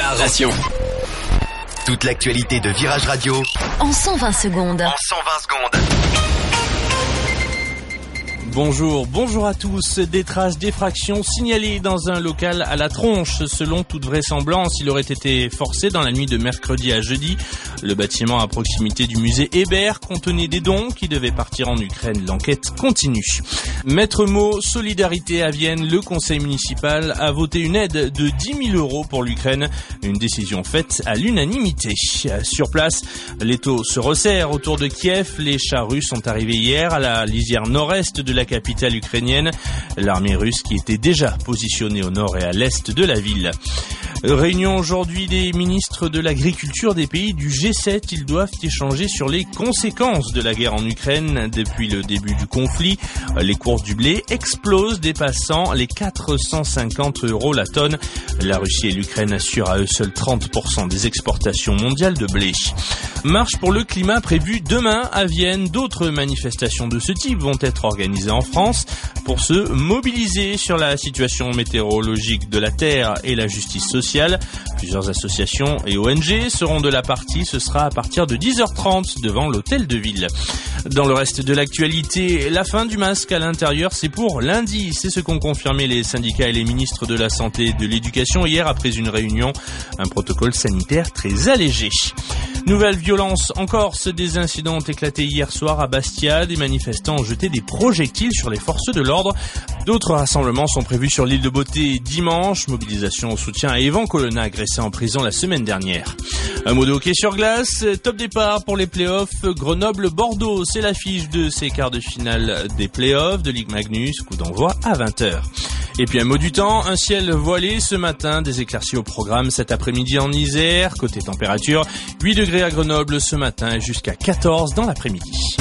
Narration. Toute l'actualité de Virage Radio en 120 secondes. Bonjour à tous. Des traces d'effraction signalées dans un local à La Tronche. Selon toute vraisemblance, il aurait été forcé dans la nuit de mercredi à jeudi. Le bâtiment à proximité du musée Hébert contenait des dons qui devaient partir en Ukraine. L'enquête continue. Maître mot, solidarité à Vienne. Le conseil municipal a voté une aide de 10 000 € pour l'Ukraine. Une décision faite à l'unanimité. Sur place, l'étau se resserre autour de Kiev. Les chars russes sont arrivés hier à la lisière nord-est de la capitale ukrainienne. L'armée russe qui était déjà positionnée au nord et à l'est de la ville. Réunion aujourd'hui des ministres de l'agriculture des pays du G7. Ils doivent échanger sur les conséquences de la guerre en Ukraine. Depuis le début du conflit, les cours du blé explosent, dépassant les 450 € la tonne. La Russie et l'Ukraine assurent à eux seuls 30% des exportations mondiales de blé. Marche pour le climat prévue demain à Vienne. D'autres manifestations de ce type vont être organisées en France pour se mobiliser sur la situation météorologique de la Terre et la justice sociale. Plusieurs associations et ONG seront de la partie. Ce sera à partir de 10h30 devant l'hôtel de ville. Dans le reste de l'actualité, la fin du masque à l'intérieur, c'est pour lundi. C'est ce qu'ont confirmé les syndicats et les ministres de la Santé et de l'Éducation hier après une réunion. Un protocole sanitaire très allégé. Nouvelle violence en Corse, des incidents ont éclaté hier soir à Bastia. Des manifestants ont jeté des projectiles sur les forces de l'ordre. D'autres rassemblements sont prévus sur l'île de Beauté dimanche. Mobilisation au soutien à Evan Colonna, agressé en prison la semaine dernière. Un mot de hockey sur glace. Top départ pour les playoffs. Grenoble-Bordeaux, c'est l'affiche de ces quarts de finale des playoffs de Ligue Magnus. Coup d'envoi à 20h. Et puis un mot du temps, un ciel voilé ce matin, des éclaircies au programme cet après-midi en Isère. Côté température, 8 degrés à Grenoble ce matin et jusqu'à 14 dans l'après-midi.